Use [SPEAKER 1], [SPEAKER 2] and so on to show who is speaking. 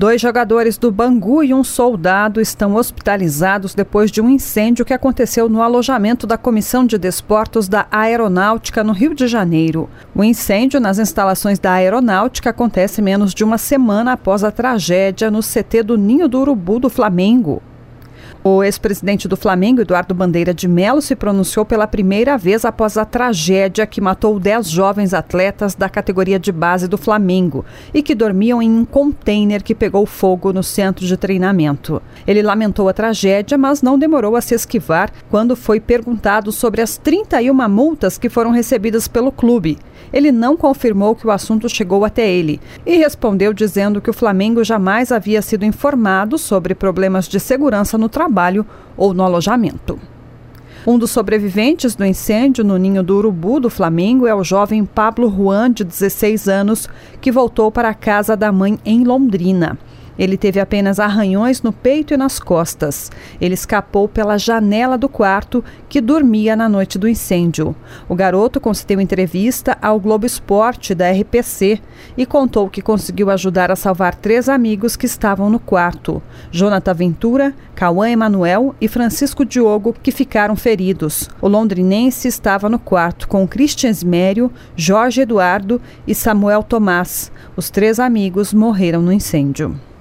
[SPEAKER 1] 2 jogadores do Bangu e um soldado estão hospitalizados depois de um incêndio que aconteceu no alojamento da Comissão de Desportos da Aeronáutica, no Rio de Janeiro. O incêndio nas instalações da Aeronáutica acontece menos de uma semana após a tragédia no CT do Ninho do Urubu do Flamengo. O ex-presidente do Flamengo, Eduardo Bandeira de Mello, se pronunciou pela primeira vez após a tragédia que matou 10 jovens atletas da categoria de base do Flamengo e que dormiam em um container que pegou fogo no centro de treinamento. Ele lamentou a tragédia, mas não demorou a se esquivar quando foi perguntado sobre as 31 multas que foram recebidas pelo clube. Ele não confirmou que o assunto chegou até ele e respondeu dizendo que o Flamengo jamais havia sido informado sobre problemas de segurança no trabalho ou no alojamento. Um dos sobreviventes do incêndio no Ninho do Urubu do Flamengo é o jovem Pablo Juan, de 16 anos, que voltou para a casa da mãe em Londrina. Ele teve apenas arranhões no peito e nas costas. Ele escapou pela janela do quarto que dormia na noite do incêndio. O garoto concedeu entrevista ao Globo Esporte da RPC e contou que conseguiu ajudar a salvar 3 amigos que estavam no quarto: Jonathan Ventura, Cauã Emanuel e Francisco Diogo, que ficaram feridos. O londrinense estava no quarto com Christian Esmério, Jorge Eduardo e Samuel Tomás. Os 3 amigos morreram no incêndio.